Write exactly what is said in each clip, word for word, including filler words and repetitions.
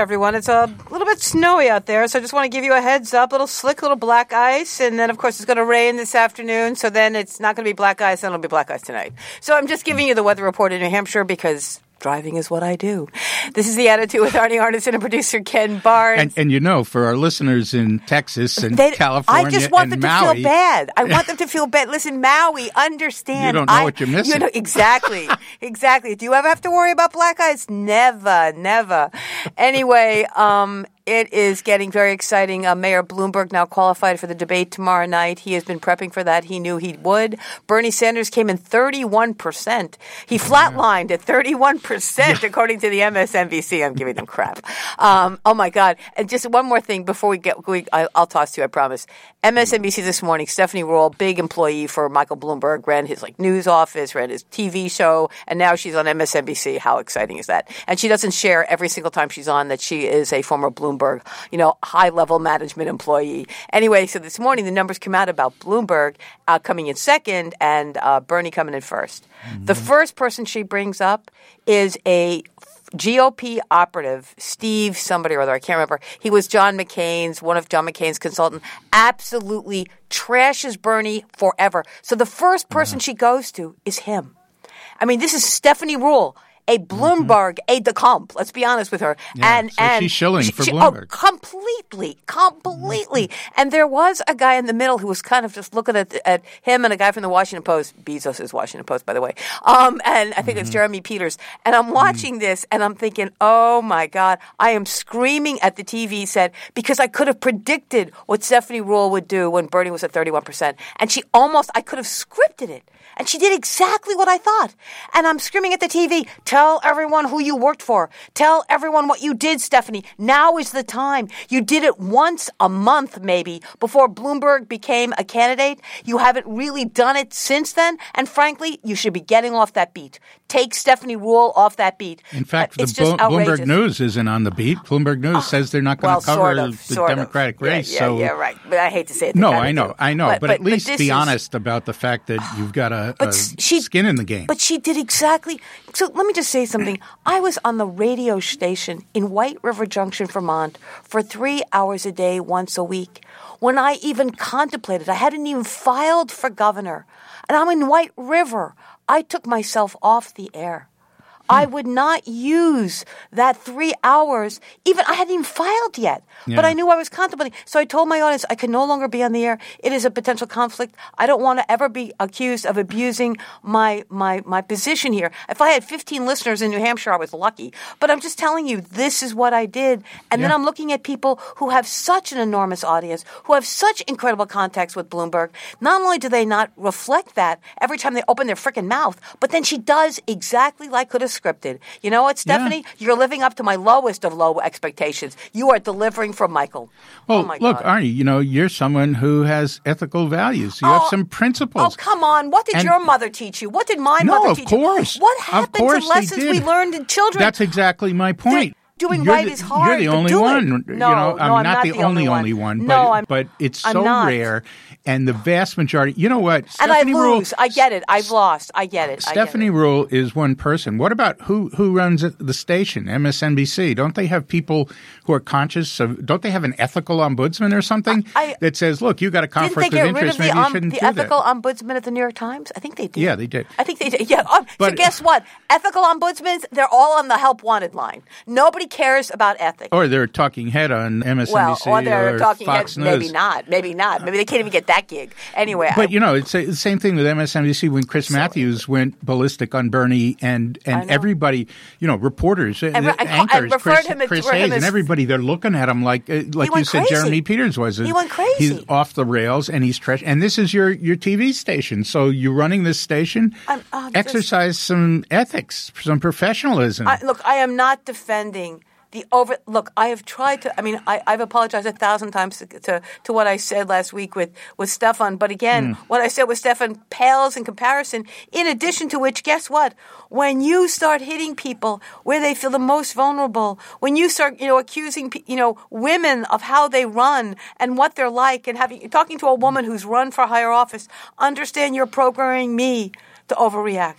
everyone. It's a little bit snowy out there, so I just want to give you a heads up. Little slick, little black ice, and then, of course, it's going to rain this afternoon, so then it's not going to be black ice, then it'll be black ice tonight. So I'm just giving you the weather report in New Hampshire because driving is what I do. This is The Attitude with Arnie Arnesen and producer Ken Barnes. And, and you know, for our listeners in Texas and they, California I just want them and Maui, to feel bad. I want them to feel bad. Listen, Maui, understand. You don't know I, what you're missing. You know, exactly. Exactly. Do you ever have to worry about black ice? Never, never. Anyway, um, it is getting very exciting. Uh, Mayor Bloomberg now qualified for the debate tomorrow night. He has been prepping for that. He knew he would. Bernie Sanders came in thirty-one percent. He flatlined at thirty-one percent, according to the M S N B C. I'm giving them crap. Um, oh, my God. And just one more thing before we get we, I, I'll toss to you, I promise. M S N B C this morning, Stephanie Ruhle, big employee for Michael Bloomberg, ran his like news office, ran his T V show, and now she's on M S N B C. How exciting is that? And she doesn't share every single time she's on that she is a former Bloomberg you know, high-level management employee. Anyway, so this morning the numbers come out about Bloomberg uh, coming in second and uh, Bernie coming in first. Mm-hmm. The first person she brings up is a G O P operative, Steve somebody or other, I can't remember. He was John McCain's, one of John McCain's consultant, absolutely trashes Bernie forever. So the first person uh-huh. she goes to is him. I mean, this is Stephanie Ruhle, a Bloomberg mm-hmm. aide de camp. Let's be honest with her. Yeah, and so and she's shilling she, for she, Bloomberg. Oh, completely, completely. Mm-hmm. And there was a guy in the middle who was kind of just looking at at him and a guy from the Washington Post. Bezos is Washington Post, by the way. Um, and I think mm-hmm. it's Jeremy Peters. And I'm watching mm-hmm. this, and I'm thinking, oh my God, I am screaming at the T V set because I could have predicted what Stephanie Ruhle would do when Bernie was at thirty-one percent. And she almost, I could have scripted it. And she did exactly what I thought. And I'm screaming at the T V, tell everyone who you worked for. Tell everyone what you did, Stephanie. Now is the time. You did it once a month, maybe, before Bloomberg became a candidate. You haven't really done it since then. And frankly, you should be getting off that beat. Take Stephanie Ruhle off that beat. In fact, it's the just Blo- outrageous. Bloomberg News isn't on the beat. Bloomberg News oh, says they're not going well, to cover sort of, the sort Democratic of. race. Yeah, yeah, so yeah, right. But I hate to say it. No, I know, I know. But, but, but at least but be is, honest about the fact that you've got a, a she, skin in the game. But she did exactly. So let me just say something. I was on the radio station in White River Junction, Vermont, for three hours a day, once a week. When I even contemplated, I hadn't even filed for governor. And I'm in White River. I took myself off the air. I would not use that three hours. Even I hadn't even filed yet, yeah. but I knew I was contemplating. So I told my audience I can no longer be on the air. It is a potential conflict. I don't want to ever be accused of abusing my my my position here. If I had fifteen listeners in New Hampshire, I was lucky. But I'm just telling you, this is what I did. And yeah. then I'm looking at people who have such an enormous audience, who have such incredible contacts with Bloomberg. Not only do they not reflect that every time they open their freaking mouth, but then she does exactly like could have scripted. You know what, Stephanie? Yeah. You're living up to my lowest of low expectations. You are delivering for Michael. Well, oh my look, God. Arnie, you know, you're someone who has ethical values. You oh, have some principles. Oh, come on. What did and your mother teach you? What did my no, mother of teach course. you? What happened of course to lessons they we did. learned in children? That's exactly my point. They're, Doing you're right the, is hard. You're the only do one. It. You No, know, no, I'm I'm not, not the, the only only only one. one. No, but, I'm- but it's I'm so not. rare, and the vast majority. You know what? And I Stephanie lose. Ruhle, I get it. I've lost. I get it. Stephanie I get it. Ruhle is one person. What about who who runs the station, M S N B C? Don't they have people who are conscious of? Don't they have an ethical ombudsman or something I, I, that says, "Look, you got a Didn't conflict they of get rid interest. of the, Maybe you um, shouldn't the do ethical that." ombudsman at the New York Times? I think they did. Yeah, they did. I think they did. Yeah. Um, But- so guess what? Ethical ombudsmen, they're all on the help wanted line. Nobody cares about ethics. Or they're a talking head on M S N B C well, or they're or talking Fox heads. News. Maybe not. Maybe not. Maybe they can't even get that gig. Anyway. But, I, you know, it's a, the same thing with M S N B C when Chris Sorry. Matthews went ballistic on Bernie and, I and know. everybody, you know, reporters, and I- I- anchors, I referred Chris, him as- Chris for him Hayes, as- and everybody, they're looking at him like, uh, like you went said, crazy. Jeremy Peters was. He went crazy. He's off the rails and he's trash. And this is your, your T V station. So you're running this station. I'm, uh, exercise some ethics, some professionalism. I, look, I am not defending the over. Look, I have tried to. I mean, I, I've apologized a thousand times to, to to what I said last week with with Stefan. But again, mm. what I said with Stefan pales in comparison. In addition to which, guess what? When you start hitting people where they feel the most vulnerable, when you start, you know, accusing, you know, women of how they run and what they're like, and having talking to a woman who's run for higher office, understand you're programming me to overreact.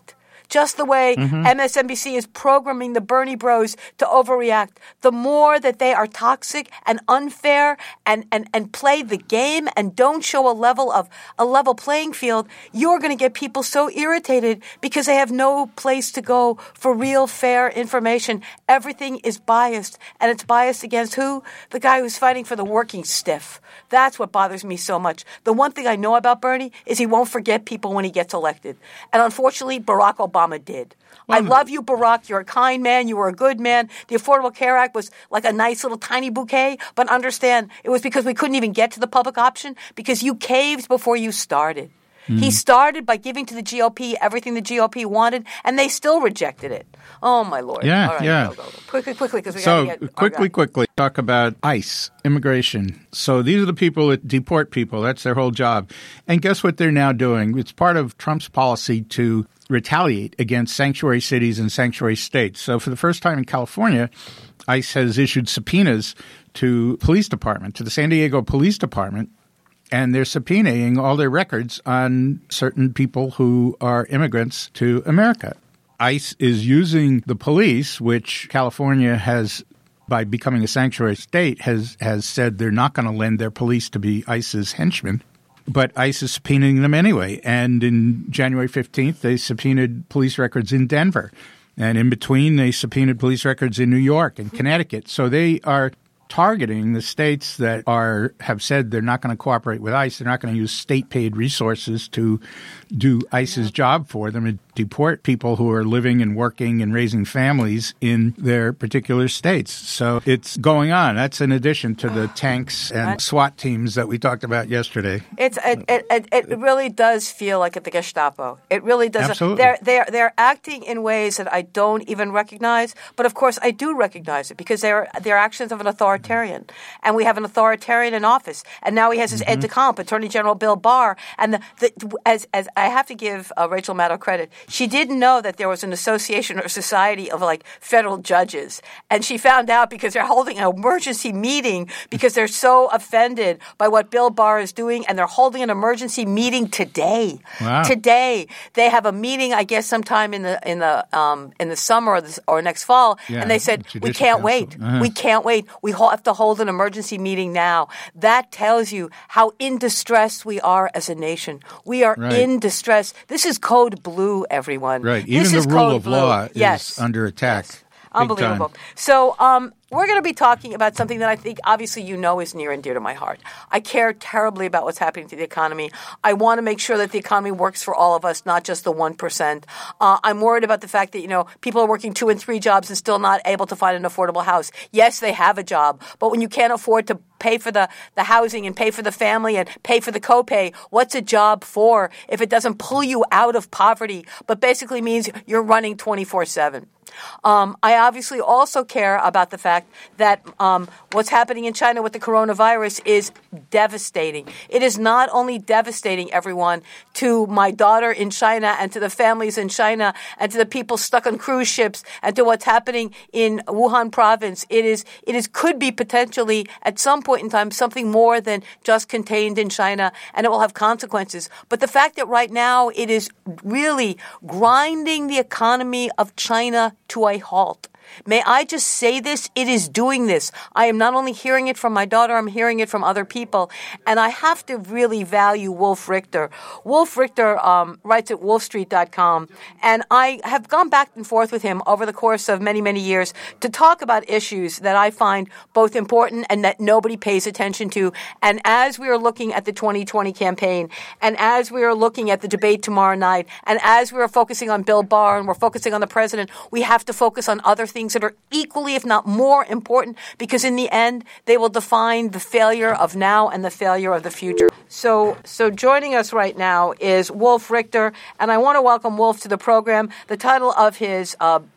just the way mm-hmm. M S N B C is programming the Bernie bros to overreact. The more that they are toxic and unfair and, and, and play the game and don't show a level of a level playing field, you're going to get people so irritated because they have no place to go for real fair information. Everything is biased, and it's biased against who? The guy who's fighting for the working stiff. That's what bothers me so much. The one thing I know about Bernie is he won't forget people when he gets elected. And unfortunately, Barack Obama did. Well, I love you, Barack. You're a kind man. You were a good man. The Affordable Care Act was like a nice little tiny bouquet. But understand, it was because we couldn't even get to the public option because you caved before you started. Mm. He started by giving to the G O P everything the G O P wanted, and they still rejected it. Oh, my Lord. Yeah, All right, yeah. Go, go, go. Quickly, quickly, because we so got to get... quickly, quickly, talk about ICE, immigration. So these are the people that deport people. That's their whole job. And guess what they're now doing? It's part of Trump's policy to retaliate against sanctuary cities and sanctuary states. So for the first time in California, ICE has issued subpoenas to police department, to the San Diego Police Department, and they're subpoenaing all their records on certain people who are immigrants to America. ICE is using the police, which California has, by becoming a sanctuary state, has, has said they're not going to lend their police to be ICE's henchmen. But ICE is subpoenaing them anyway. And in January fifteenth, they subpoenaed police records in Denver. And in between, they subpoenaed police records in New York and Connecticut. So they are targeting the states that are have said they're not going to cooperate with ICE. They're not going to use state-paid resources to do ICE's job for them and deport people who are living and working and raising families in their particular states. So it's going on. That's in addition to the tanks and SWAT teams that we talked about yesterday. It's it it, it really does feel like at the Gestapo. It really does. Absolutely. They're they're they're acting in ways that I don't even recognize, but of course I do recognize it because they're they're actions of an authoritarian, and we have an authoritarian in office, and now he has his mm-hmm. aide de camp, Attorney General Bill Barr, and the, the as as I have to give uh, Rachel Maddow credit. She didn't know that there was an association or society of like federal judges. And she found out because they're holding an emergency meeting because they're so offended by what Bill Barr is doing. And they're holding an emergency meeting today. Wow. Today. They have a meeting, I guess, sometime in the in the um, in the summer or, this, or next fall. Yeah, and they said, we can't council. wait. Uh-huh. We can't wait. We have to hold an emergency meeting now. That tells you how in distress we are as a nation. We are right. in distress. This is code blue, everyone. Right. This Even the rule of blue. law yes. is under attack. Yes. Unbelievable. So um, we're going to be talking about something that I think obviously you know is near and dear to my heart. I care terribly about what's happening to the economy. I want to make sure that the economy works for all of us, not just the one percent. Uh, I'm worried about the fact that, you know, people are working two and three jobs and still not able to find an affordable house. Yes, they have a job, but when you can't afford to pay for the, the housing and pay for the family and pay for the copay, what's a job for if it doesn't pull you out of poverty, but basically means you're running twenty-four seven? Um, I obviously also care about the fact that um, what's happening in China with the coronavirus is devastating. It is not only devastating, everyone, to my daughter in China and to the families in China and to the people stuck on cruise ships and to what's happening in Wuhan province. It is, it is could be potentially at some point in time something more than just contained in China, and it will have consequences. But the fact that right now it is really grinding the economy of China to a halt. May I just say this? It is doing this. I am not only hearing it from my daughter, I'm hearing it from other people. And I have to really value Wolf Richter. Wolf Richter um, writes at wolf street dot com. And I have gone back and forth with him over the course of many, many years to talk about issues that I find both important and that nobody pays attention to. And as we are looking at the twenty twenty campaign, and as we are looking at the debate tomorrow night, and as we are focusing on Bill Barr and we're focusing on the president, we have to focus on other things that are equally, if not more important, because in the end, they will define the failure of now and the failure of the future. So, so joining us right now is Wolf Richter, and I want to welcome Wolf to the program. The title of his uh,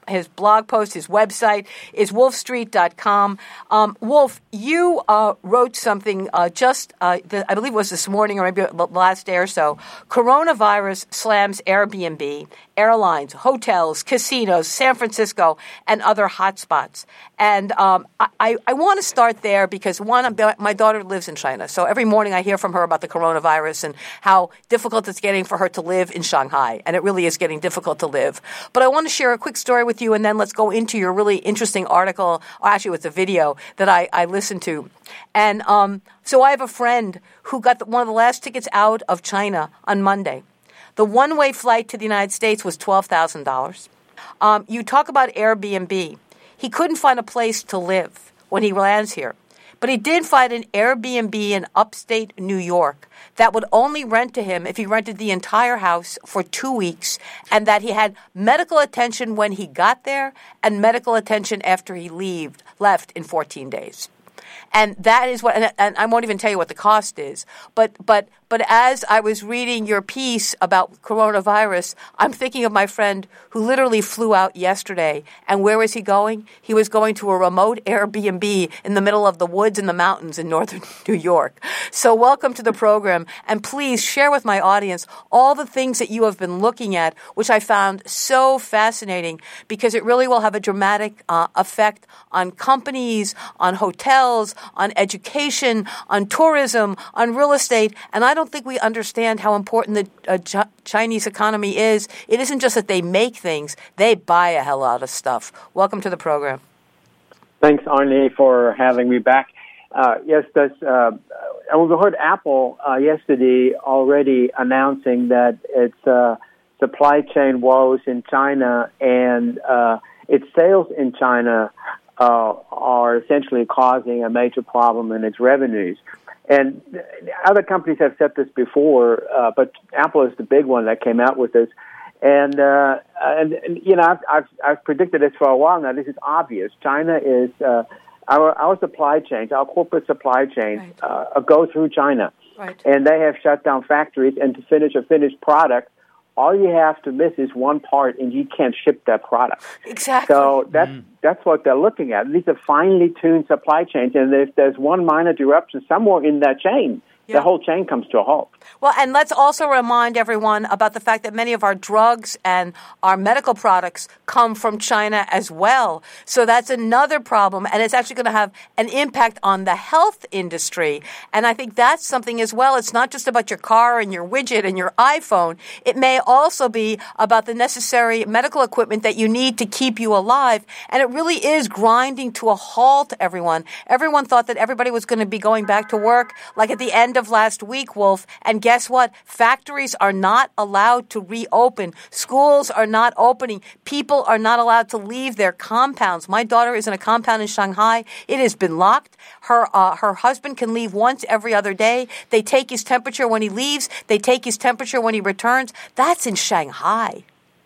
his blog post, his website is wolf street dot com. Um, Wolf, you uh, wrote something uh, just, uh, the, I believe it was this morning or maybe the last day or so. Coronavirus slams Airbnb, airlines, hotels, casinos, San Francisco, and other hotspots. And um, I, I, I want to start there because, one, my daughter lives in China. So every morning I hear from her about the coronavirus and how difficult it's getting for her to live in Shanghai. And it really is getting difficult to live. But I want to share a quick story with you, and then let's go into your really interesting article, or actually with the video that I, I listened to. And um, so I have a friend who got the, one of the last tickets out of China on Monday. The one-way flight to the United States was twelve thousand dollars. Um, you talk about Airbnb. He couldn't find a place to live when he lands here. But he did find an Airbnb in upstate New York that would only rent to him if he rented the entire house for two weeks and that he had medical attention when he got there and medical attention after he leave, left in fourteen days. And that is what, and, and I won't even tell you what the cost is. But but but as I was reading your piece about coronavirus, I'm thinking of my friend who literally flew out yesterday. And where was he going? He was going to a remote Airbnb in the middle of the woods and the mountains in northern New York. So welcome to the program. And please share with my audience all the things that you have been looking at, which I found so fascinating because it really will have a dramatic uh, effect on companies, on hotels, on education, on tourism, on real estate. And I don't think we understand how important the uh, Ch- Chinese economy is. It isn't just that they make things, they buy a hell lot of stuff. Welcome to the program. Thanks, Arnie, for having me back. Uh, yes, this, uh, we heard Apple uh, yesterday already announcing that its uh, supply chain woes in China and uh, its sales in China uh, are essentially causing a major problem in its revenues. And other companies have said this before, uh, but Apple is the big one that came out with this. And, uh, and, and you know, I've, I've, I've predicted this for a while now. This is obvious. China is, uh, our, our supply chains, our corporate supply chains right. uh, go through China. Right. And they have shut down factories, and to finish a finished product, all you have to miss is one part, and you can't ship that product. Exactly. So that's, mm. that's what they're looking at. These are finely tuned supply chains, and if there's one minor disruption somewhere in that chain, yeah. the whole chain comes to a halt. Well, and let's also remind everyone about the fact that many of our drugs and our medical products come from China as well. So that's another problem, and it's actually going to have an impact on the health industry. And I think that's something as well. It's not just about your car and your widget and your iPhone. It may also be about the necessary medical equipment that you need to keep you alive. And it really is grinding to a halt, everyone. Everyone thought that everybody was going to be going back to work like at the end of last week, Wolf, and guess what? Factories are not allowed to reopen. Schools are not opening. People are not allowed to leave their compounds. My daughter is in a compound in Shanghai. It has been locked. Her uh, her husband can leave once every other day. They take his temperature when he leaves. They take his temperature when he returns. That's in Shanghai.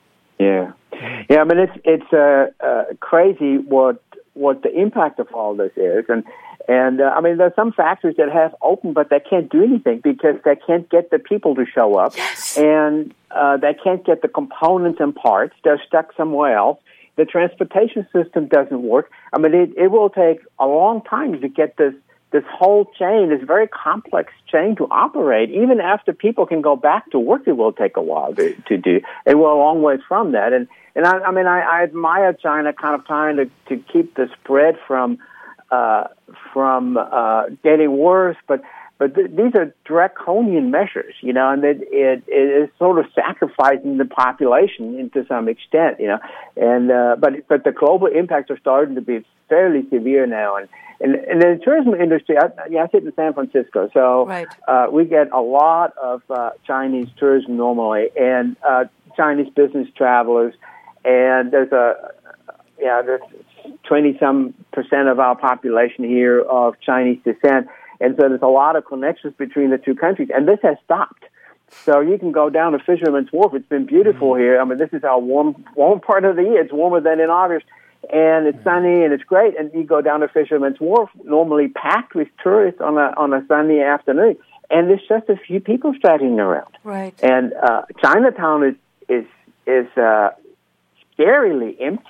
Yeah. Yeah, I mean, it's it's uh, uh, crazy what what the impact of all this is. And And, uh, I mean, there's some factories that have opened, but they can't do anything because they can't get the people to show up. Yes. And uh, they can't get the components and parts. They're stuck somewhere else. The transportation system doesn't work. I mean, it, it will take a long time to get this, this whole chain, this very complex chain to operate. Even after people can go back to work, it will take a while to, to do. And we're a long way from that. And, and I, I mean, I, I admire China kind of trying to, to keep the spread from Uh, from uh, getting worse, but but th- these are draconian measures, you know, and it, it it is sort of sacrificing the population to some extent, you know, and uh, but but the global impacts are starting to be fairly severe now, and and, and in the tourism industry, I, yeah, I sit in San Francisco, so right. uh, we get a lot of uh, Chinese tourism normally, and uh, Chinese business travelers, and there's a yeah there's twenty-some percent of our population here of Chinese descent. And so there's a lot of connections between the two countries. And this has stopped. So you can go down to Fisherman's Wharf. It's been beautiful mm-hmm. here. I mean, this is our warm, warm part of the year. It's warmer than in August. And it's mm-hmm. sunny and it's great. And you go down to Fisherman's Wharf, normally packed with tourists on a, on a sunny afternoon. And there's just a few people straggling around. Right. And uh, Chinatown is, is, is uh, scarily empty.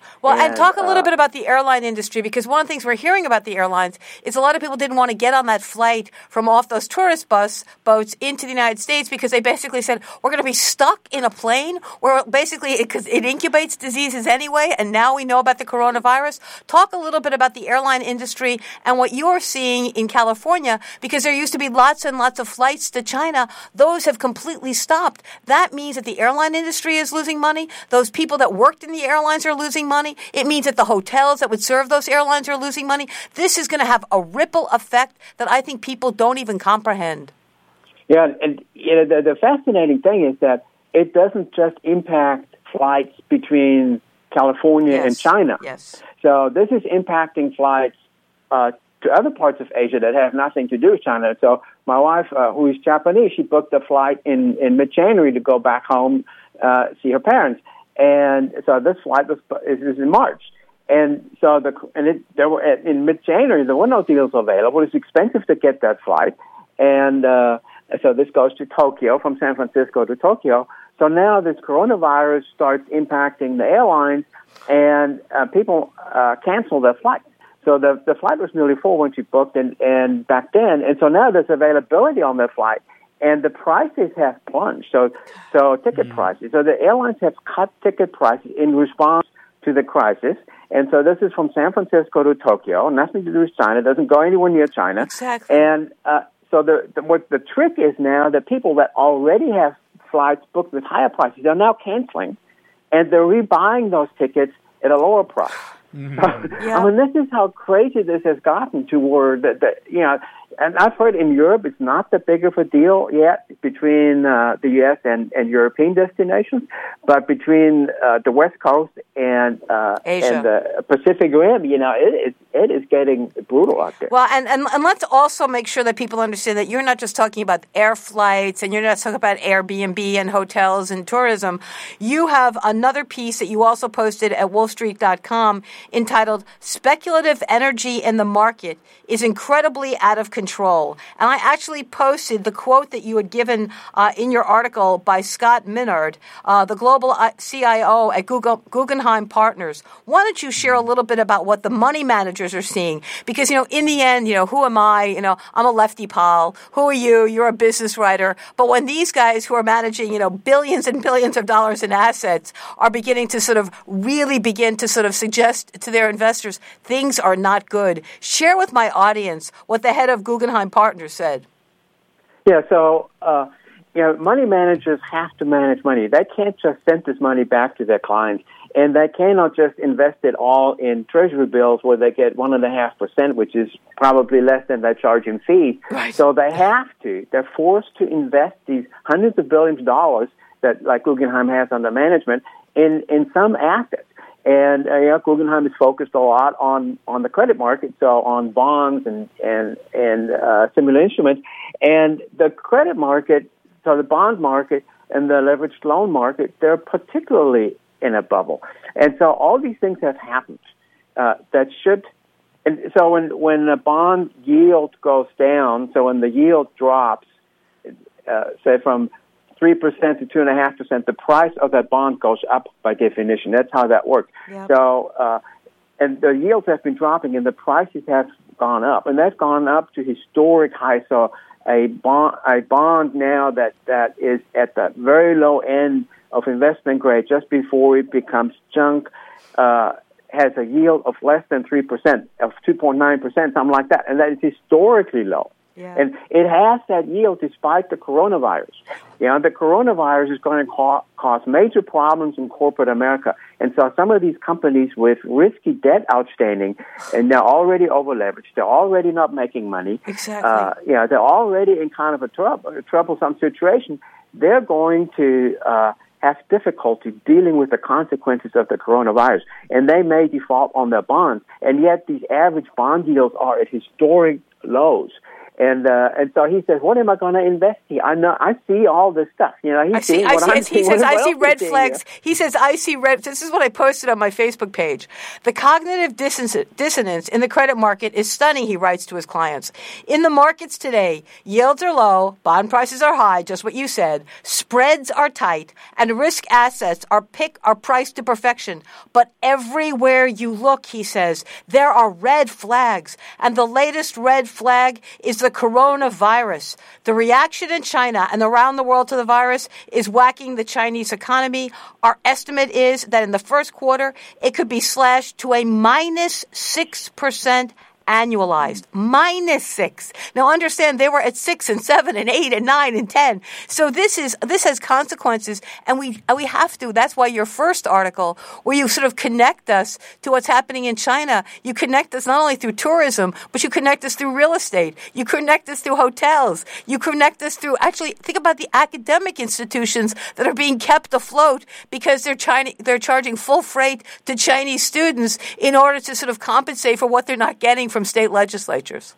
Well, and, and talk a little uh, bit about the airline industry, because one of the things we're hearing about the airlines is a lot of people didn't want to get on that flight from off those tourist bus boats into the United States because they basically said, we're going to be stuck in a plane where basically because it, it incubates diseases anyway, and now we know about the coronavirus. Talk a little bit about the airline industry and what you're seeing in California, because there used to be lots and lots of flights to China. Those have completely stopped. That means that the airline industry is losing money. Those people that worked in the airlines are losing money. It means that the hotels that would serve those airlines are losing money. This is going to have a ripple effect that I think people don't even comprehend. Yeah, and you know, the, the fascinating thing is that it doesn't just impact flights between California yes. and China. Yes. So this is impacting flights uh, to other parts of Asia that have nothing to do with China. So my wife, uh, who is Japanese, she booked a flight in, in mid-January to go back home, uh, see her parents. And so this flight was is in March. And so the and it, there were in mid-January, there were no deals available. It's expensive to get that flight. And uh, so this goes to Tokyo, from San Francisco to Tokyo. So now this coronavirus starts impacting the airlines, and uh, people uh, cancel their flights. So the the flight was nearly full when she booked, and, and back then. And so now there's availability on their flight, and the prices have plunged. So so ticket mm-hmm. prices. So the airlines have cut ticket prices in response to the crisis. And so this is from San Francisco to Tokyo, nothing to do with China, doesn't go anywhere near China. Exactly. And uh, so the, the what the trick is now that people that already have flights booked with higher prices are now canceling, and they're rebuying those tickets at a lower price. Mm-hmm. So, yeah. I mean, this is how crazy this has gotten to where that, that you know, and I've heard in Europe it's not that big of a deal yet between uh, the U S and, and European destinations, but between uh, the West Coast and uh, and the Pacific Rim, you know, it is it is getting brutal out there. Well, and, and and let's also make sure that people understand that you're not just talking about air flights and you're not talking about Airbnb and hotels and tourism. You have another piece that you also posted at Wall Street dot com entitled "Speculative Energy in the Market is Incredibly Out of Control." And I actually posted the quote that you had given uh, in your article by Scott Minard, uh, the global C I O at Google, Guggenheim Partners. Why don't you share a little bit about what the money managers are seeing? Because, you know, in the end, you know, who am I? You know, I'm a lefty pal. Who are you? You're a business writer. But when these guys who are managing, you know, billions and billions of dollars in assets are beginning to sort of really begin to sort of suggest to their investors things are not good, share with my audience what the head of Guggenheim Partners said. Yeah, so, uh, you know, money managers have to manage money. They can't just send this money back to their clients, and they cannot just invest it all in treasury bills where they get one and a half percent, which is probably less than they charge in fees. Right. So they have to. They're forced to invest these hundreds of billions of dollars that, like Guggenheim has under management, in, in some assets. And uh, you know, Guggenheim is focused a lot on, on the credit market, so on bonds and and and uh, similar instruments. And the credit market, so the bond market and the leveraged loan market, they're particularly in a bubble. And so all these things have happened uh, that should. And so when when the bond yield goes down, so when the yield drops, uh, say from three percent to two point five percent, the price of that bond goes up by definition. That's how that works. Yep. So, uh, and the yields have been dropping and the prices have gone up. And that's gone up to historic highs. So a bond, a bond now that, that is at the very low end of investment grade, just before it becomes junk, uh, has a yield of less than three percent, of two point nine percent, something like that. And that is historically low. Yeah. And it has that yield despite the coronavirus. You know, the coronavirus is going to ca- cause major problems in corporate America. And so some of these companies with risky debt outstanding, and they're already over-leveraged, they're already not making money. Exactly. Uh, you know, they're already in kind of a, troub- a troublesome situation. They're going to uh, have difficulty dealing with the consequences of the coronavirus. And they may default on their bonds. And yet these average bond yields are at historic lows. And uh, and so he says, what am I going to invest here? I know I see all this stuff. You know, he's I see, seeing I what see, I'm he seeing. says, what I see else red is seeing flags. here. He says, I see red. This is what I posted on my Facebook page. The cognitive dissonance, dissonance in the credit market is stunning, he writes to his clients. In the markets today, yields are low, bond prices are high, just what you said, spreads are tight, and risk assets are pick are priced to perfection. But everywhere you look, he says, there are red flags. And the latest red flag is the coronavirus. The reaction in China and around the world to the virus is whacking the Chinese economy. Our estimate is that in the first quarter, it could be slashed to a minus six percent annualized. Minus six. Now understand they were at six and seven and eight and nine and ten. So this is this has consequences, and we we have to. That's why your first article, where you sort of connect us to what's happening in China, you connect us not only through tourism, but you connect us through real estate. You connect us through hotels. You connect us through actually think about the academic institutions that are being kept afloat because they're China, they're charging full freight to Chinese students in order to sort of compensate for what they're not getting from state legislatures.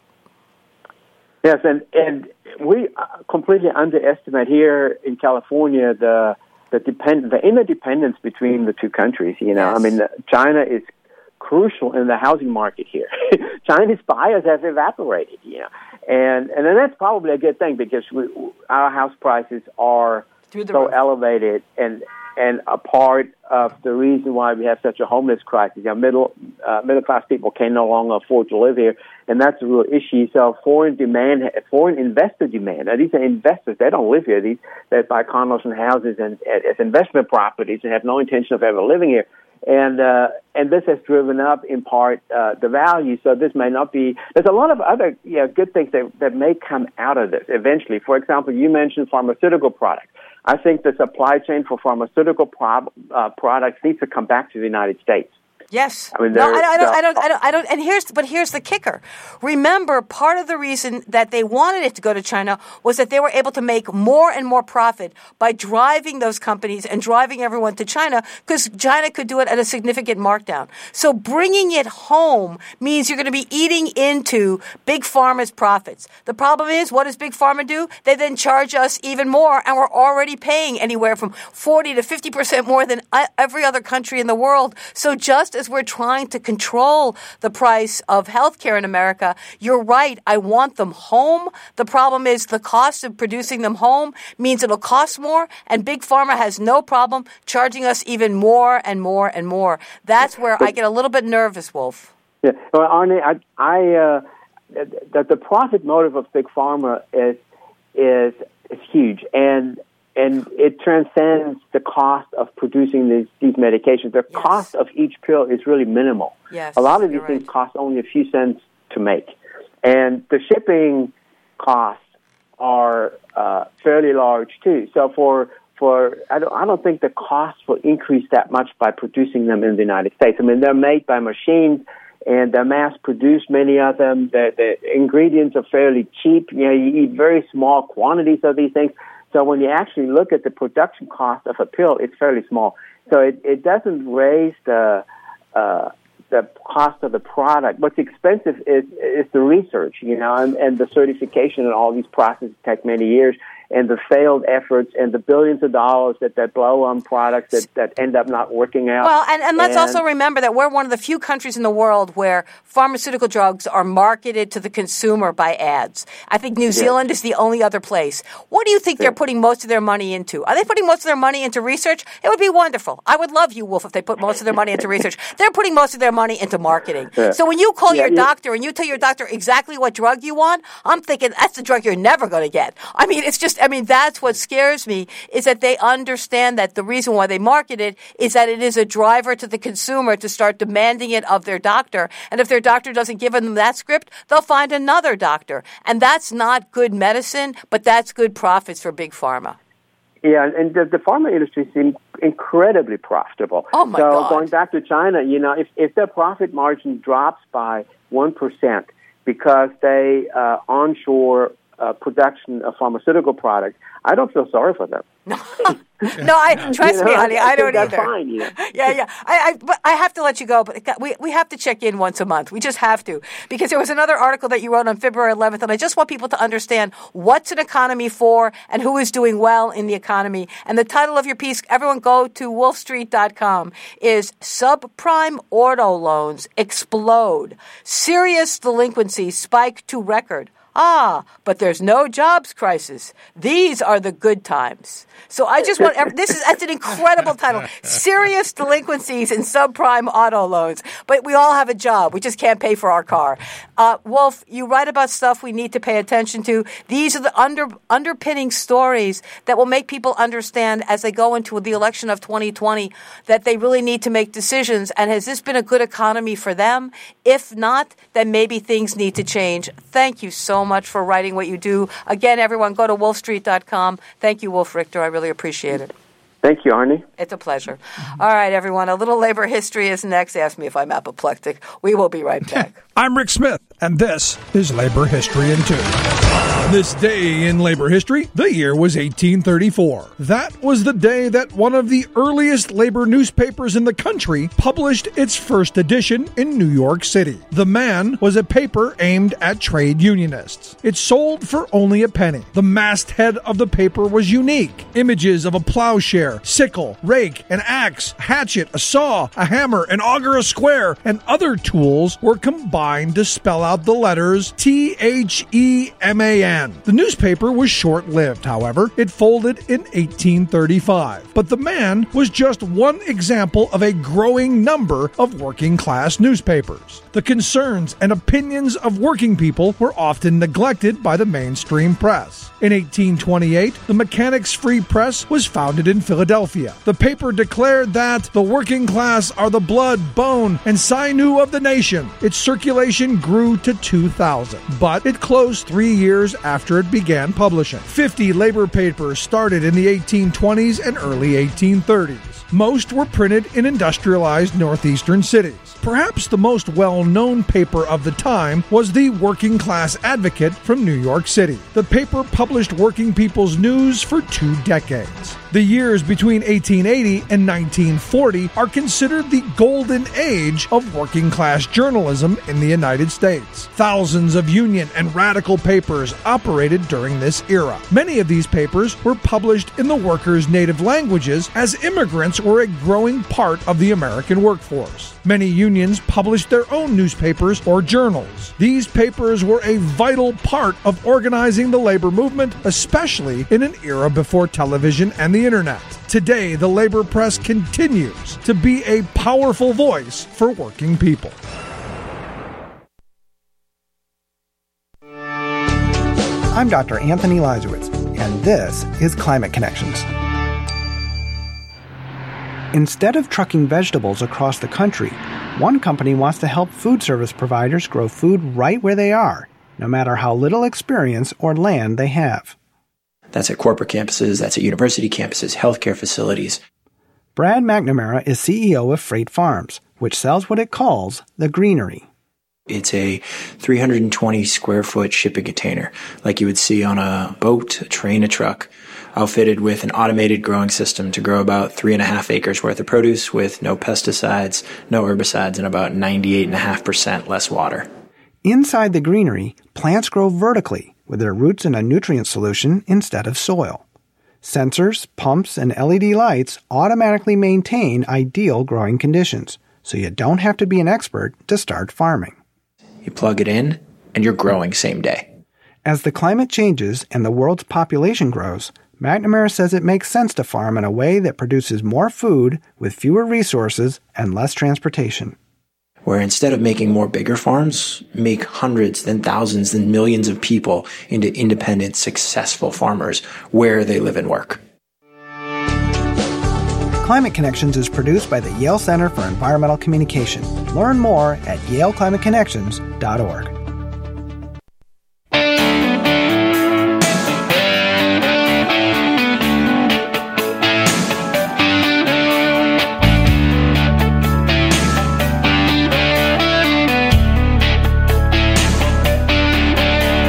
Yes, and, and we completely underestimate here in California the the depend the interdependence between the two countries. You know, Yes. I mean, China is crucial in the housing market here. Chinese buyers have evaporated. You know, and and then that's probably a good thing because we, our house prices are Through the so roof. elevated and. And a part of the reason why we have such a homeless crisis, you know, middle uh, middle class people can no longer afford to live here, and that's a real issue. So foreign demand, foreign investor demand. Now these are investors; they don't live here. These they buy condos and houses and as investment properties and have no intention of ever living here. And uh, and this has driven up in part uh, the value. So this may not be. There's a lot of other you know, good things that that may come out of this eventually. For example, you mentioned pharmaceutical products. I think the supply chain for pharmaceutical prob- uh, products needs to come back to the United States. Yes. I mean, no, I, I don't. the, I don't. I don't. I don't. And here's, but here's the kicker. Remember, part of the reason that they wanted it to go to China was that they were able to make more and more profit by driving those companies and driving everyone to China because China could do it at a significant markdown. So bringing it home means you're going to be eating into Big Pharma's profits. The problem is, what does Big Pharma do? They then charge us even more, and we're already paying anywhere from forty to fifty percent more than every other country in the world. So just as we're trying to control the price of healthcare in America, you're right. I want them home. The problem is the cost of producing them home means it'll cost more, and Big Pharma has no problem charging us even more and more and more. That's where I get a little bit nervous, Wolf. Yeah, well, Arnie, I, I uh, that the profit motive of Big Pharma is is is huge, and and it transcends the cost of producing these these medications. The Yes. cost of each pill is really minimal. Yes, a lot of these you're things right. cost only a few cents to make, and the shipping costs are uh, fairly large too. So for for I don't I don't think the cost will increase that much by producing them in the United States. I mean, they're made by machines, and they're mass-produced, many of them. The, the ingredients are fairly cheap. You know, you eat very small quantities of these things. So when you actually look at the production cost of a pill, it's fairly small. So it, it doesn't raise the uh, the cost of the product. What's expensive is is the research, you know, and, and the certification, and all these processes take many years, and the failed efforts and the billions of dollars that, that blow on products that, that end up not working out. Well, and, and let's And- also remember that we're one of the few countries in the world where pharmaceutical drugs are marketed to the consumer by ads. I think New Zealand is the only other place. What do you think they're putting most of their money into? Are they putting most of their money into research? It would be wonderful. I would love you, Wolf, if they put most of their money into research. They're putting most of their money into marketing. Yeah. So when you call Yeah, your you- doctor and you tell your doctor exactly what drug you want, I'm thinking that's the drug you're never going to get. I mean, it's just, I mean, that's what scares me, is that they understand that the reason why they market it is that it is a driver to the consumer to start demanding it of their doctor. And if their doctor doesn't give them that script, they'll find another doctor. And that's not good medicine, but that's good profits for Big Pharma. Yeah, and the, the pharma industry seems incredibly profitable. Oh, my so God. going back to China, you know, if, if their profit margin drops by one percent because they uh, onshore uh, production of pharmaceutical products, I don't feel sorry for them. No. No, I trust You know, me, honey. I, I think don't that's either. fine, you know. Yeah, yeah. I, I, but I have to let you go. But we we have to check in once a month. We just have to, because there was another article that you wrote on February eleventh, and I just want people to understand what's an economy for and who is doing well in the economy. And the title of your piece, everyone go to wolf street dot com, is "Subprime Auto Loans Explode. Serious Delinquencies Spike to Record." Ah, but there's no jobs crisis. These are the good times. So I just want, this is, that's an incredible title. Serious Delinquencies in Subprime Auto Loans. But we all have a job. We just can't pay for our car. Uh, Wolf, you write about stuff we need to pay attention to. These are the under, underpinning stories that will make people understand as they go into the election of twenty twenty that they really need to make decisions. And has this been a good economy for them? If not, then maybe things need to change. Thank you so much for writing what you do. Again, everyone, go to wolf street dot com. Thank you, Wolf Richter. I really appreciate it. Thank you, Arnie. It's a pleasure. All right, everyone. A little labor history is next. Ask me if I'm apoplectic. We will be right back. I'm Rick Smith, and this is Labor History in Two. This day in labor history, the year was eighteen thirty-four. That was the day that one of the earliest labor newspapers in the country published its first edition in New York City. The Man was a paper aimed at trade unionists. It sold for only a penny. The masthead of the paper was unique. Images of a plowshare, sickle, rake, an axe, hatchet, a saw, a hammer, an auger, a square, and other tools were combined to spell out the letters T H E M A N. The newspaper was short-lived, however. It folded in eighteen thirty-five. But The Man was just one example of a growing number of working-class newspapers. The concerns and opinions of working people were often neglected by the mainstream press. In eighteen twenty-eight, the Mechanics' Free Press was founded in Philadelphia. The paper declared that the working class are the blood, bone, and sinew of the nation. Its circulation grew to two thousand, but it closed three years after it began publishing. Fifty labor papers started in the eighteen twenties and early eighteen thirties. Most were printed in industrialized northeastern cities. Perhaps the most well-known paper of the time was the Working Class Advocate from New York City. The paper published working people's news for two decades. The years between eighteen eighty and nineteen forty are considered the golden age of working-class journalism in the United States. Thousands of union and radical papers operated during this era. Many of these papers were published in the workers' native languages, as immigrants were a growing part of the American workforce. Many unions published their own newspapers or journals. These papers were a vital part of organizing the labor movement, especially in an era before television and the internet. Today, the labor press continues to be a powerful voice for working people. I'm Doctor Anthony Lajewicz, and this is Climate Connections. Instead of trucking vegetables across the country, one company wants to help food service providers grow food right where they are, no matter how little experience or land they have. That's at corporate campuses, that's at university campuses, healthcare facilities. Brad McNamara is C E O of Freight Farms, which sells what it calls the greenery. It's a three hundred twenty square foot shipping container, like you would see on a boat, a train, a truck, outfitted with an automated growing system to grow about three and a half acres worth of produce with no pesticides, no herbicides, and about ninety-eight point five percent less water. Inside the greenery, plants grow vertically, with their roots in a nutrient solution instead of soil. Sensors, pumps, and L E D lights automatically maintain ideal growing conditions, so you don't have to be an expert to start farming. You plug it in, and you're growing same day. As the climate changes and the world's population grows, McNamara says it makes sense to farm in a way that produces more food with fewer resources and less transportation. Where instead of making more bigger farms, make hundreds, then thousands, then millions of people into independent, successful farmers where they live and work. Climate Connections is produced by the Yale Center for Environmental Communication. Learn more at yale climate connections dot org.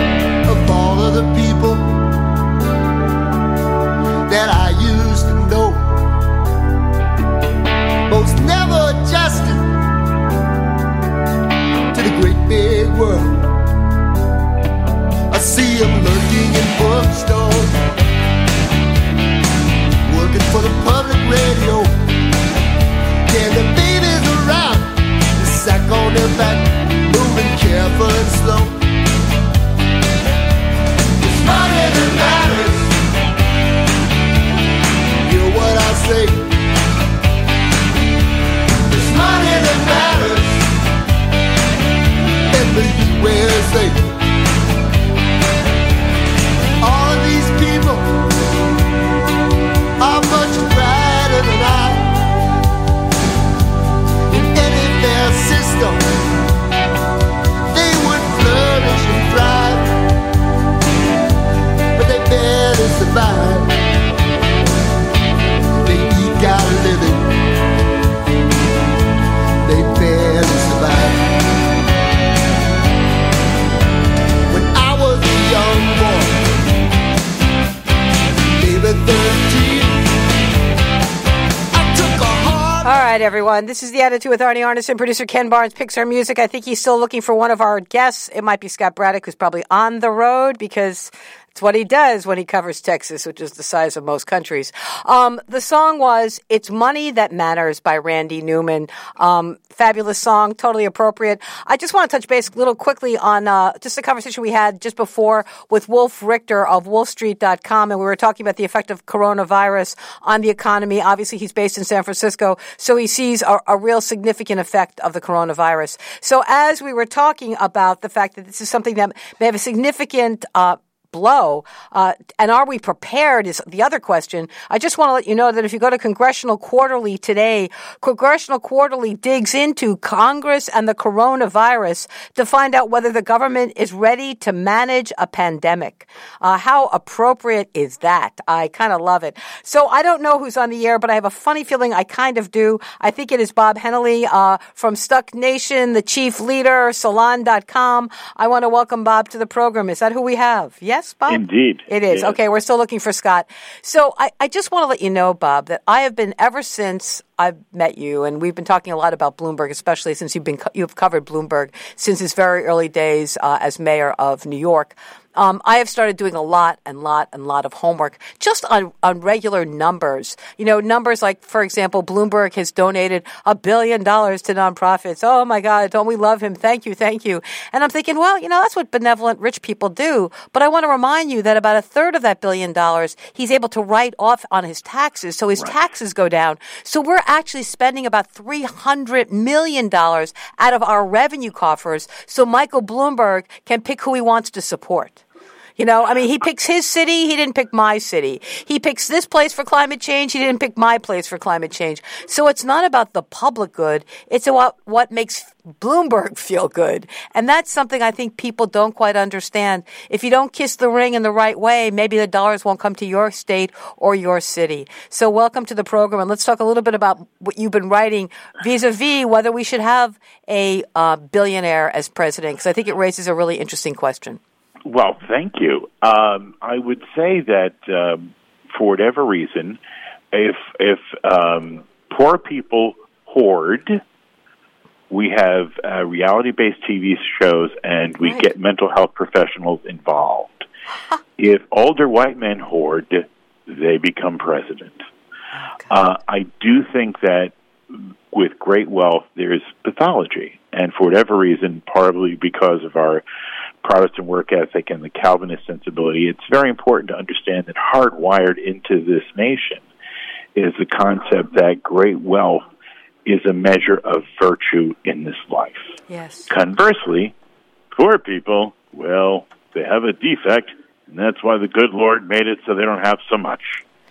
Of all of the people that I used to know, say it's money that matters in the U S A. All of these people are much brighter than I. In any fair system, they would flourish and thrive, but they barely survive. They eke out a living, they barely survive. When I was a young boy, maybe thirteen, I took a hard... All right, everyone. This is The Attitude with Arnie Arneson. Producer Ken Barnes picks our music. I think he's still looking for one of our guests. It might be Scott Braddock, who's probably on the road because it's what he does when he covers Texas, which is the size of most countries. Um, the song was It's Money That Matters by Randy Newman. Um, fabulous song, totally appropriate. I just want to touch base a little quickly on uh, just the conversation we had just before with Wolf Richter of wolf street dot com, and we were talking about the effect of coronavirus on the economy. Obviously, he's based in San Francisco, so he sees a, a real significant effect of the coronavirus. So as we were talking about the fact that this is something that may have a significant uh blow. Uh, and are we prepared is the other question. I just want to let you know that if you go to Congressional Quarterly today, Congressional Quarterly digs into Congress and the coronavirus to find out whether the government is ready to manage a pandemic. Uh, how appropriate is that? I kind of love it. So I don't know who's on the air, but I have a funny feeling I kind of do. I think it is Bob Hennelly uh, from Stuck Nation, the chief leader, salon dot com. I want to welcome Bob to the program. Is that who we have? Yes? Bob? Indeed. It is. Yes. Okay, we're still looking for Scott. So I, I just want to let you know, Bob, that I have been, ever since I've met you, and we've been talking a lot about Bloomberg, especially since you've been you've covered Bloomberg since his very early days uh, as mayor of New York. Um, I have started doing a lot and lot and lot of homework just on, on regular numbers. You know, numbers like, for example, Bloomberg has donated a billion dollars to nonprofits. Oh, my God, don't we love him? Thank you, thank you. And I'm thinking, well, you know, that's what benevolent rich people do. But I want to remind you that about a third of that billion dollars he's able to write off on his taxes. So his right. taxes go down. So we're actually spending about three hundred million dollars out of our revenue coffers so Michael Bloomberg can pick who he wants to support. You know, I mean, he picks his city. He didn't pick my city. He picks this place for climate change. He didn't pick my place for climate change. So it's not about the public good. It's about what makes Bloomberg feel good. And that's something I think people don't quite understand. If you don't kiss the ring in the right way, maybe the dollars won't come to your state or your city. So welcome to the program. And let's talk a little bit about what you've been writing vis-a-vis whether we should have a uh, billionaire as president, because I think it raises a really interesting question. Well, thank you. Um, I would say that um, for whatever reason, if if um, poor people hoard, we have uh, reality-based T V shows, and we right. get mental health professionals involved. If older white men hoard, they become president. Okay. Uh, I do think that with great wealth, there is pathology. And for whatever reason, partly because of our Protestant work ethic and the Calvinist sensibility, it's very important to understand that hardwired into this nation is the concept that great wealth is a measure of virtue in this life. Yes. Conversely, poor people, well, they have a defect, and that's why the good Lord made it so they don't have so much.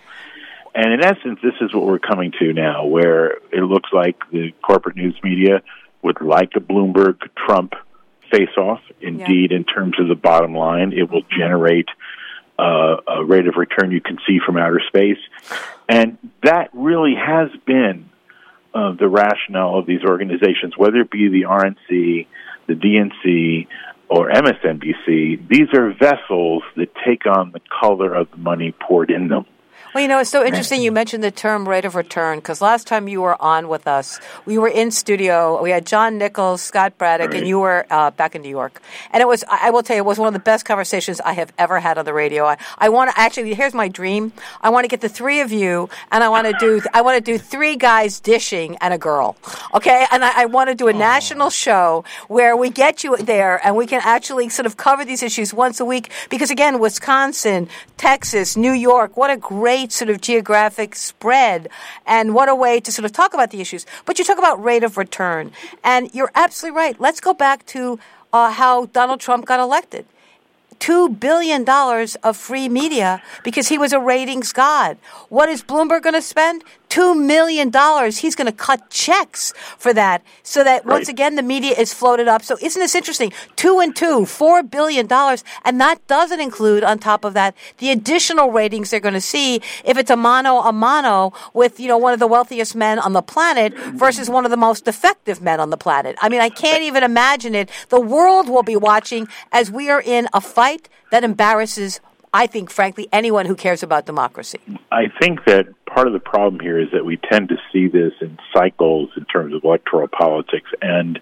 And in essence, this is what we're coming to now, where it looks like the corporate news media would like a Bloomberg-Trump face-off. Indeed, yeah. in terms of the bottom line, it will generate uh, a rate of return you can see from outer space. And that really has been uh, the rationale of these organizations, whether it be the R N C, the D N C, or M S N B C. These are vessels that take on the color of the money poured in them. Well, you know, it's so interesting you mentioned the term rate of return, because last time you were on with us, we were in studio. We had John Nichols, Scott Braddock, right. and you were uh, back in New York. And it was, I will tell you, it was one of the best conversations I have ever had on the radio. I, I want to actually, here's my dream. I want to get the three of you, and I want to do, I want to do three guys dishing and a girl. Okay? And I, I want to do a oh. national show where we get you there and we can actually sort of cover these issues once a week. Because again, Wisconsin, Texas, New York, what a great great sort of geographic spread, and what a way to sort of talk about the issues. But you talk about rate of return, and you're absolutely right. Let's go back to uh, how Donald Trump got elected. Two billion dollars of free media because he was a ratings god. What is Bloomberg going to spend? Two million dollars. He's going to cut checks for that so that once Right. again the media is floated up. So isn't this interesting? Two and two, four billion dollars. And that doesn't include, on top of that, the additional ratings they're going to see if it's a mano a mano with, you know, one of the wealthiest men on the planet versus one of the most effective men on the planet. I mean, I can't even imagine it. The world will be watching as we are in a fight that embarrasses, I think, frankly, anyone who cares about democracy. I think that part of the problem here is that we tend to see this in cycles in terms of electoral politics. And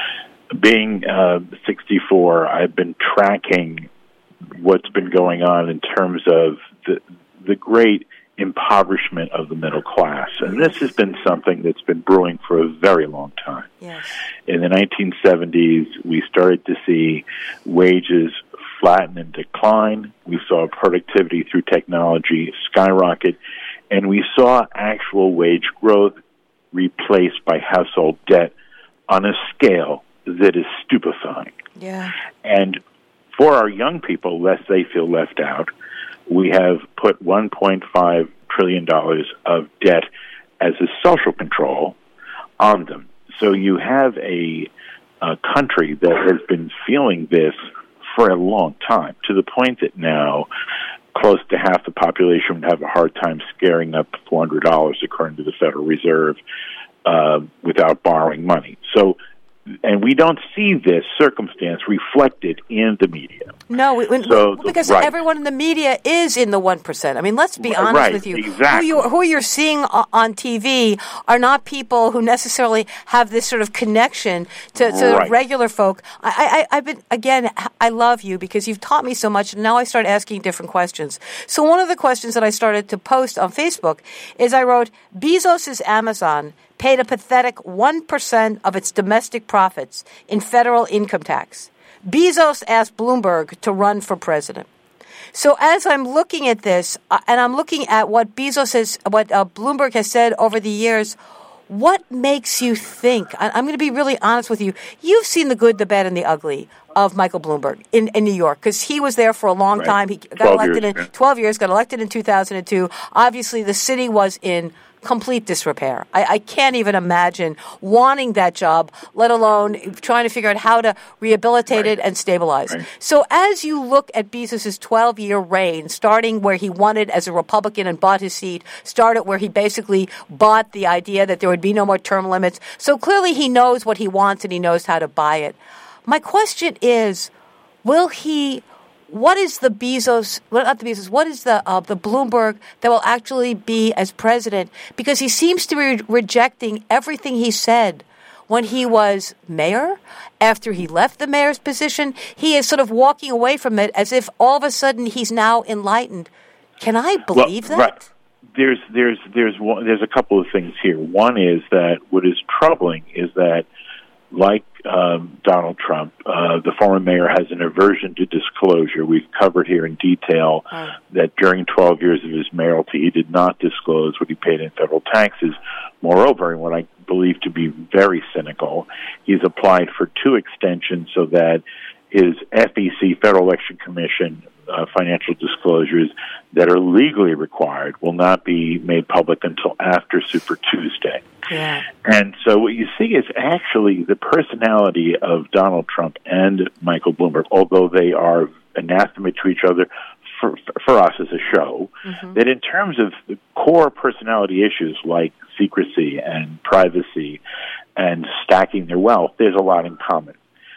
being uh, sixty-four, I've been tracking what's been going on in terms of the, the great impoverishment of the middle class. And this has been something that's been brewing for a very long time. Yes. In the nineteen seventies, we started to see wages flatten and decline. We saw productivity through technology skyrocket, and we saw actual wage growth replaced by household debt on a scale that is stupefying. Yeah. And for our young people, lest they feel left out, we have put one point five trillion dollars of debt as a social control on them. So you have a, a country that has been feeling this for a long time, to the point that now close to half the population would have a hard time scaring up four hundred dollars, according to the Federal Reserve, uh, without borrowing money. So, and we don't see this circumstance reflected in the media. No, we, we, So, because right. everyone in the media is in the one percent. I mean, let's be honest Right, with you. exactly. Who, you. who you're seeing o- on T V are not people who necessarily have this sort of connection to, to Right. regular folk. I, I, I've been, again, I love you because you've taught me so much, and now I start asking different questions. So one of the questions that I started to post on Facebook is I wrote, Bezos' Amazon paid a pathetic one percent of its domestic profits in federal income tax. Bezos asked Bloomberg to run for president. So as I'm looking at this, uh, and I'm looking at what Bezos has, what uh, Bloomberg has said over the years, what makes you think? I, I'm going to be really honest with you. You've seen the good, the bad, and the ugly of Michael Bloomberg in, in New York because he was there for a long Right. time. He got twelve elected years, in yeah. twelve years, got elected in two thousand two. Obviously, the city was in complete disrepair. I, I can't even imagine wanting that job, let alone trying to figure out how to rehabilitate Right. it and stabilize. Right. So as you look at Bezos' twelve-year reign, starting where he won it as a Republican and bought his seat, started where he basically bought the idea that there would be no more term limits. So clearly he knows what he wants and he knows how to buy it. My question is, will he... What is the Bezos, well, not the Bezos, what is the uh, the Bloomberg that will actually be as president? Because he seems to be re- rejecting everything he said when he was mayor. After he left the mayor's position, he is sort of walking away from it as if all of a sudden he's now enlightened. Can I believe well, that? Right. There's, there's, there's, one, there's a couple of things here. One is that what is troubling is that, like um, Donald Trump, uh, the former mayor has an aversion to disclosure. We've covered here in detail Oh. that during twelve years of his mayoralty, he did not disclose what he paid in federal taxes. Moreover, and what I believe to be very cynical, he's applied for two extensions so that his F E C, Federal Election Commission, uh, financial disclosures that are legally required will not be made public until after Super Tuesday. Yeah. And so what you see is actually the personality of Donald Trump and Michael Bloomberg, although they are anathema to each other for, for us as a show, mm-hmm. that in terms of the core personality issues like secrecy and privacy and stacking their wealth, there's a lot in common.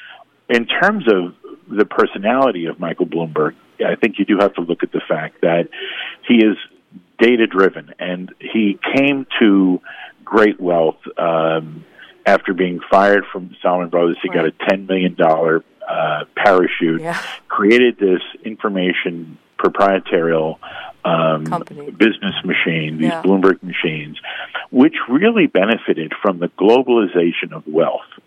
In terms of the personality of Michael Bloomberg, I think you do have to look at the fact that he is data-driven, and he came to great wealth um, after being fired from Salomon Brothers. He right. got a ten million dollars uh, parachute, yeah. created this information proprietarial um, business machine, these yeah. Bloomberg machines, which really benefited from the globalization of wealth.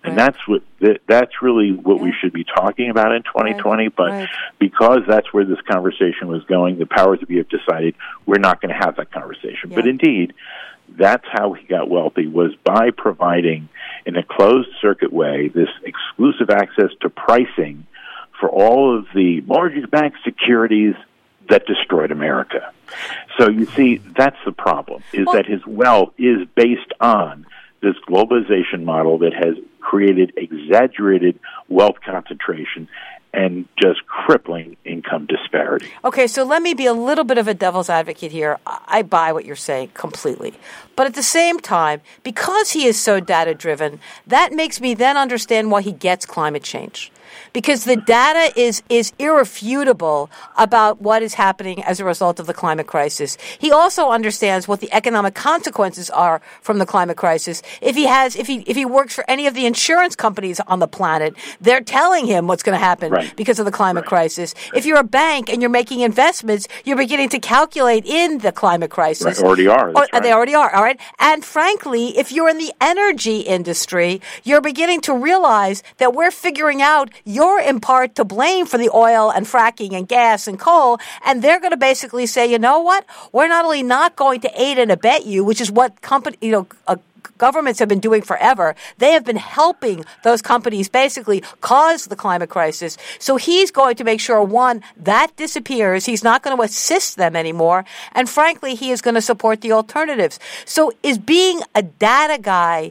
And that's what th- that's really what yeah. we should be talking about in twenty twenty. Right. But right. because that's where this conversation was going, the powers that be have decided we're not going to have that conversation. Yeah. But indeed, that's how he got wealthy, was by providing, in a closed-circuit way, this exclusive access to pricing for all of the mortgage-backed securities that destroyed America. So you see, that's the problem, is well, that his wealth is based on this globalization model that has created exaggerated wealth concentration and just crippling income disparity. Okay, so let me be a little bit of a devil's advocate here. I buy what you're saying completely. But at the same time, because he is so data-driven, that makes me then understand why he gets climate change. Because the data is is irrefutable about what is happening as a result of the climate crisis. He also understands what the economic consequences are from the climate crisis. If he has, if he if he works for any of the insurance companies on the planet, they're telling him what's going to happen right. because of the climate right. crisis. If you're a bank and you're making investments, you're beginning to calculate in the climate crisis. Right. Already are. Or, right. They already are. All right. And frankly, if you're in the energy industry, you're beginning to realize that we're figuring out you're in part to blame for the oil and fracking and gas and coal, and they're going to basically say, you know what? We're not only not going to aid and abet you, which is what company, you know, uh, governments have been doing forever. They have been helping those companies basically cause the climate crisis. So he's going to make sure, one, that disappears. He's not going to assist them anymore. And frankly, he is going to support the alternatives. So is being a data guy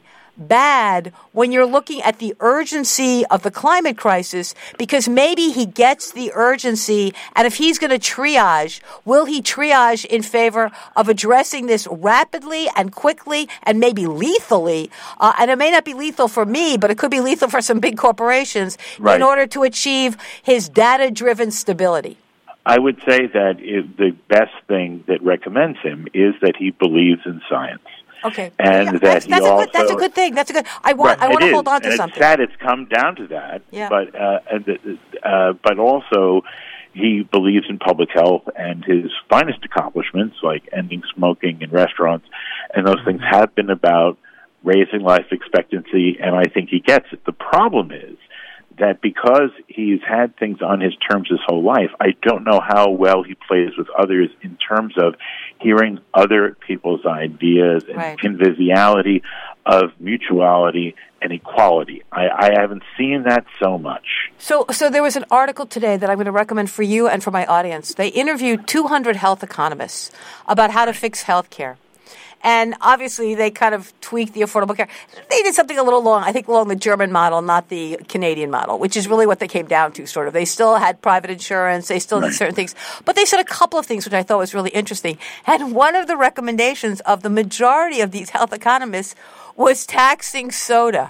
bad when you're looking at the urgency of the climate crisis? Because maybe he gets the urgency, and if he's going to triage, will he triage in favor of addressing this rapidly and quickly and maybe lethally? Uh, and it may not be lethal for me, but it could be lethal for some big corporations right. in order to achieve his data-driven stability. I would say that it, the best thing that recommends him is that he believes in science. Okay, and yeah, that that's, he that's also, a good. That's a good thing. That's a good. I want. Right, I want to is. hold on to and something. It's sad it's come down to that. Yeah. But uh, and, uh, but also, he believes in public health, and his finest accomplishments, like ending smoking in restaurants, and those things have been about raising life expectancy. And I think he gets it. The problem is that because he's had things on his terms his whole life, I don't know how well he plays with others in terms of hearing other people's ideas and right. conviviality of mutuality and equality. I, I haven't seen that so much. So, so there was an article today that I'm going to recommend for you and for my audience. They interviewed two hundred health economists about how to fix health care. And obviously, they kind of tweaked the Affordable Care. They did something a little long, I think, along the German model, not the Canadian model, which is really what they came down to, sort of. They still had private insurance. They still right. did certain things. But they said a couple of things, which I thought was really interesting. And one of the recommendations of the majority of these health economists was taxing soda,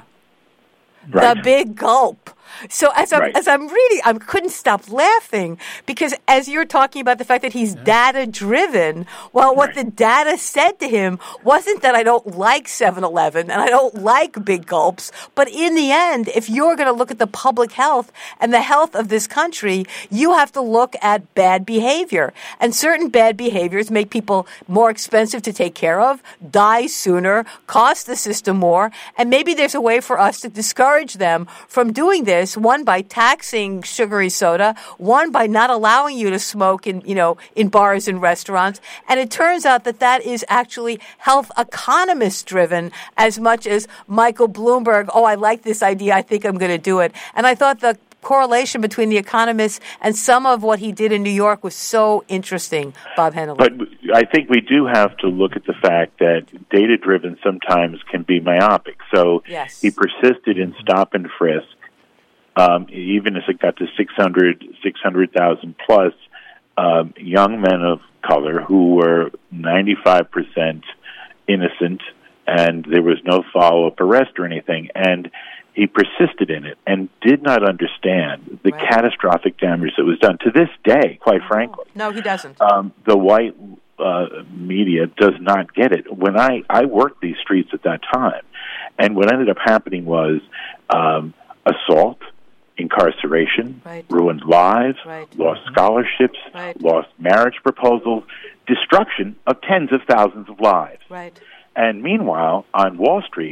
right. the big gulp. So as I'm, right. as I'm reading, I couldn't stop laughing because as you're talking about the fact that he's yeah. data-driven, well, what right. the data said to him wasn't that I don't like seven eleven and I don't like big gulps, but in the end, if you're going to look at the public health and the health of this country, you have to look at bad behavior. And certain bad behaviors make people more expensive to take care of, die sooner, cost the system more, and maybe there's a way for us to discourage them from doing this. One by taxing sugary soda, one by not allowing you to smoke in, you know, in bars and restaurants. And it turns out that that is actually health economist driven as much as Michael Bloomberg. Oh, I like this idea. I think I'm going to do it. And I thought the correlation between the economists and some of what he did in New York was so interesting, Bob Hennelly. But I think we do have to look at the fact that data-driven sometimes can be myopic. So yes. he persisted in stop and frisk. Um, even as it got to six hundred, six hundred thousand plus um, young men of color who were ninety-five percent innocent, and there was no follow-up arrest or anything. And he persisted in it and did not understand the right. catastrophic damage that was done. To this day, quite frankly. No, he doesn't. Um, the white uh, media does not get it. When I, I worked these streets at that time, and what ended up happening was um, assault, incarceration, right. ruined lives, right. lost scholarships, right. lost marriage proposals, destruction of tens of thousands of lives. Right. And meanwhile, on Wall Street,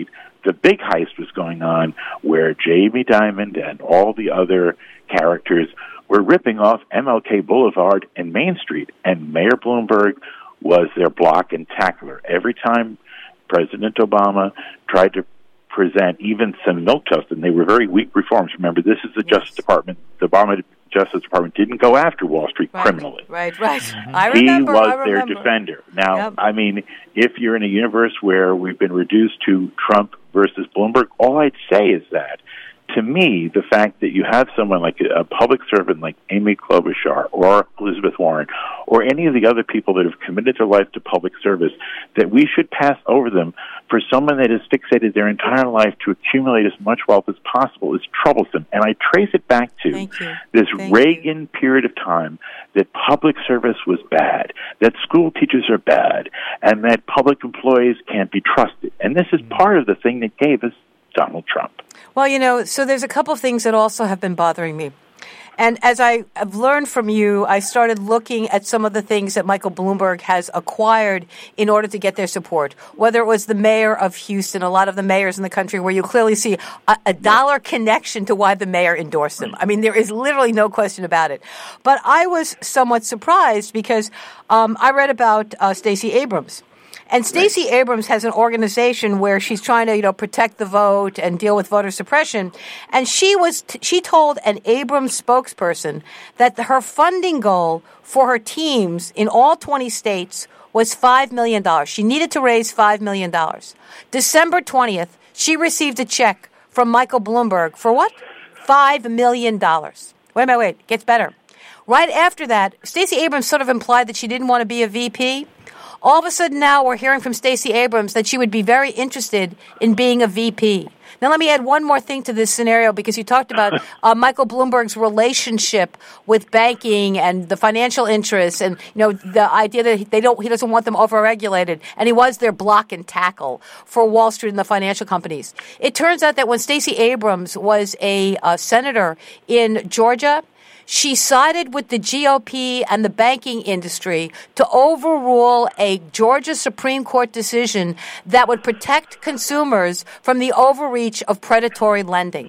the big heist was going on where Jamie Dimon and all the other characters were ripping off M L K Boulevard and Main Street, and Mayor Bloomberg was their block and tackler. Every time President Obama tried to present even some milquetoast, and they were very weak reforms. Remember, this is the yes. Justice Department. The Obama Justice Department didn't go after Wall Street right. criminally. Right, right. Mm-hmm. I remember. He was I remember. their defender. Now, yep. I mean, if you're in a universe where we've been reduced to Trump versus Bloomberg, all I'd say is that, to me, the fact that you have someone like a public servant like Amy Klobuchar or Elizabeth Warren or any of the other people that have committed their life to public service, that we should pass over them for someone that has fixated their entire life to accumulate as much wealth as possible is troublesome. And I trace it back to this Thank Reagan you. period of time that public service was bad, that school teachers are bad, and that public employees can't be trusted. And this is part of the thing that gave us Donald Trump. Well, you know, so there's a couple of things that also have been bothering me. And as I have learned from you, I started looking at some of the things that Michael Bloomberg has acquired in order to get their support, whether it was the mayor of Houston, a lot of the mayors in the country where you clearly see a, a dollar connection to why the mayor endorsed him. I mean, there is literally no question about it. But I was somewhat surprised because um, I read about uh, Stacey Abrams. And Stacey Abrams has an organization where she's trying to, you know, protect the vote and deal with voter suppression. And she was t- she told an Abrams spokesperson that the, her funding goal for her teams in all twenty states was five million dollars. She needed to raise five million dollars. December twentieth, she received a check from Michael Bloomberg for what? five million dollars. Wait a minute, wait. It gets better. Right after that, Stacey Abrams sort of implied that she didn't want to be a V P. All of a sudden now we're hearing from Stacey Abrams that she would be very interested in being a V P. Now let me add one more thing to this scenario because you talked about uh, Michael Bloomberg's relationship with banking and the financial interests and, you know, the idea that they don't, he doesn't want them overregulated. And he was their block and tackle for Wall Street and the financial companies. It turns out that when Stacey Abrams was a uh, senator in Georgia, she sided with the G O P and the banking industry to overrule a Georgia Supreme Court decision that would protect consumers from the overreach of predatory lending.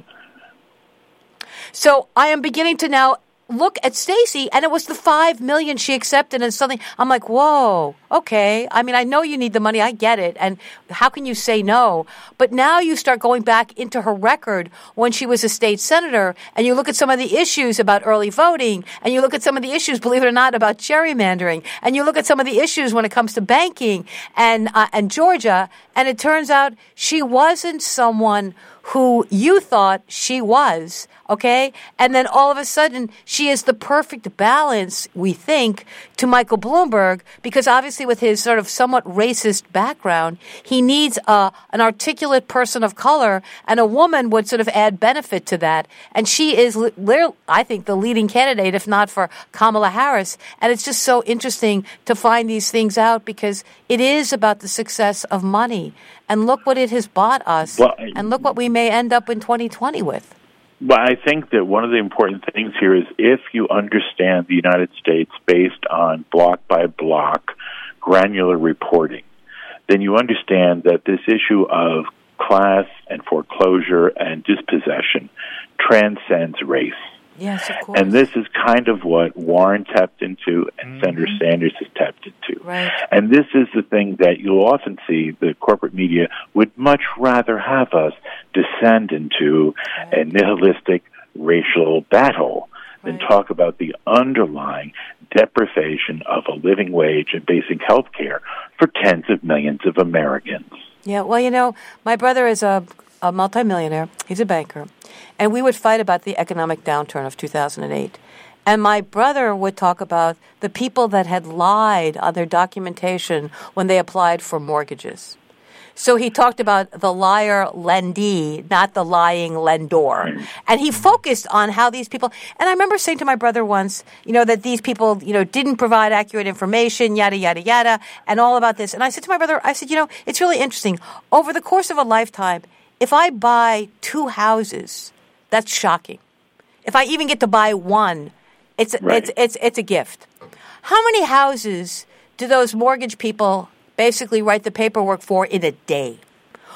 So I am beginning to now look at Stacey, and it was the five million dollars she accepted, and suddenly I'm like, whoa, okay. I mean, I know you need the money. I get it. And how can you say no? But now you start going back into her record when she was a state senator, and you look at some of the issues about early voting, and you look at some of the issues, believe it or not, about gerrymandering, and you look at some of the issues when it comes to banking and uh, and Georgia, and it turns out she wasn't someone who you thought she was, okay? And then all of a sudden, she is the perfect balance, we think, to Michael Bloomberg, because obviously with his sort of somewhat racist background, he needs a, an articulate person of color, and a woman would sort of add benefit to that. And she is, I think, the leading candidate, if not for Kamala Harris. And it's just so interesting to find these things out because it is about the success of money. And look what it has bought us, well, and look what we may end up in twenty twenty with. Well, I think that one of the important things here is if you understand the United States based on block-by-block granular reporting, then you understand that this issue of class and foreclosure and dispossession transcends race. Yes, of course. And this is kind of what Warren tapped into and mm-hmm. Senator Sanders has tapped into. Right. And this is the thing that you'll often see the corporate media would much rather have us descend into right. a nihilistic racial battle than right. talk about the underlying deprivation of a living wage and basic health care for tens of millions of Americans. Yeah, well, you know, my brother is a, a multimillionaire. He's a banker. And we would fight about the economic downturn of two thousand eight. And my brother would talk about the people that had lied on their documentation when they applied for mortgages. So he talked about the liar lendee, not the lying lendor. And he focused on how these people, and I remember saying to my brother once, you know, that these people, you know, didn't provide accurate information, yada, yada, yada, and all about this. And I said to my brother, I said, you know, it's really interesting. Over the course of a lifetime, if I buy two houses, that's shocking. If I even get to buy one, it's right. it's it's it's a gift. How many houses do those mortgage people basically write the paperwork for in a day?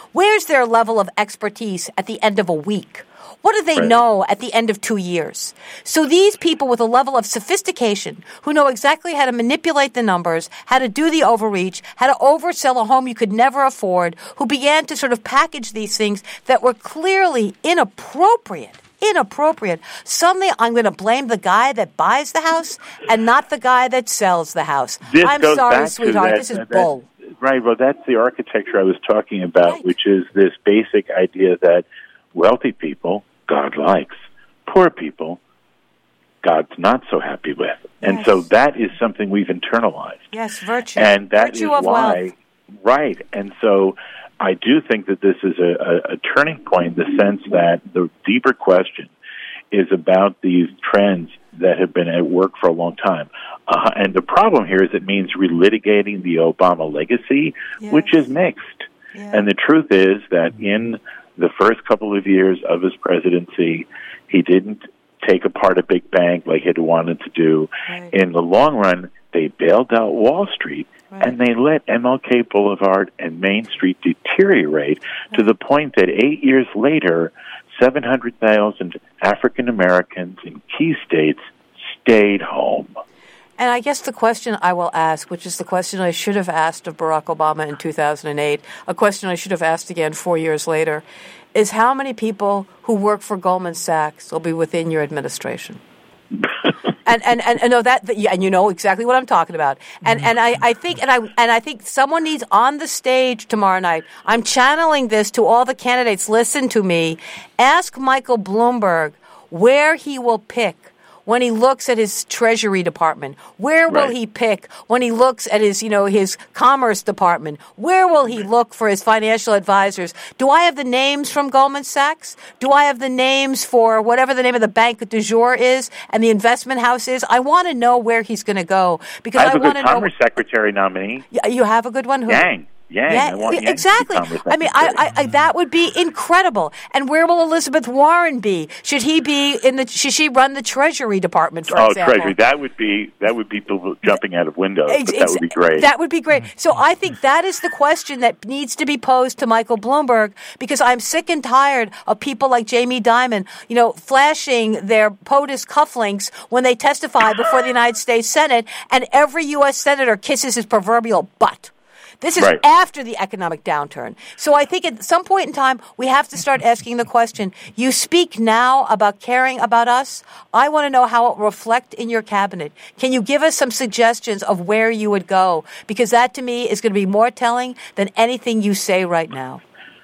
Where's their level of expertise at the end of a week? What do they Right. know at the end of two years? So these people with a level of sophistication who know exactly how to manipulate the numbers, how to do the overreach, how to oversell a home you could never afford, who began to sort of package these things that were clearly inappropriate. Inappropriate. Suddenly, I'm going to blame the guy that buys the house and not the guy that sells the house. This I'm goes sorry, back to sweetheart. that- This is that- bull. Right. Well, that's the architecture I was talking about, Right. which is this basic idea that wealthy people, God likes. Poor people, God's not so happy with. And Yes. so that is something we've internalized. Yes, virtue. And that virtue is of why, wealth. right. And so I do think that this is a, a, a turning point in the sense that the deeper question is about these trends that have been at work for a long time. Uh, and the problem here is it means relitigating the Obama legacy, Yes. which is mixed. Yeah. And the truth is that in the first couple of years of his presidency, he didn't take apart a big bank like he'd wanted to do. Right. In the long run, they bailed out Wall Street, Right. and they let M L K Boulevard and Main Street deteriorate to the point that eight years later, seven hundred thousand African Americans in key states stayed home. And I guess the question I will ask, which is the question I should have asked of Barack Obama in two thousand eight, a question I should have asked again four years later, is how many people who work for Goldman Sachs will be within your administration? and, and and and know that, that yeah, and you know exactly what I'm talking about. And and I, I think and I and I think someone needs on the stage tomorrow night. I'm channeling this to all the candidates. Listen to me. Ask Michael Bloomberg where he will pick when he looks at his Treasury Department. Where will Right. he pick when he looks at his, you know, his Commerce Department? Where will he look for his financial advisors? Do I have the names from Goldman Sachs? Do I have the names for whatever the name of the bank du jour is and the investment house is? I want to know where he's going to go because I have I a want good to know. Commerce Secretary nominee, Yeah, you have a good one? Who? Yang. Yang. Yeah, I want Yang to be exactly. Commerce I mean, I, Secretary. I, I, that would be incredible. And where will Elizabeth Warren be? Should he be in the? Should she run the Treasury Department, for Oh, example? Treasury. That would be that would be people jumping out of windows. Ex- But that would be great. That would be great. So I think that is the question that needs to be posed to Michael Bloomberg because I'm sick and tired of people like Jamie Dimon, you know, flashing their POTUS cufflinks when they testify before the United States Senate, and every U S senator kisses his proverbial butt. This is Right. after the economic downturn. So I think at some point in time, we have to start asking the question, you speak now about caring about us. I want to know how it will reflect in your cabinet. Can you give us some suggestions of where you would go? Because that, to me, is going to be more telling than anything you say right now.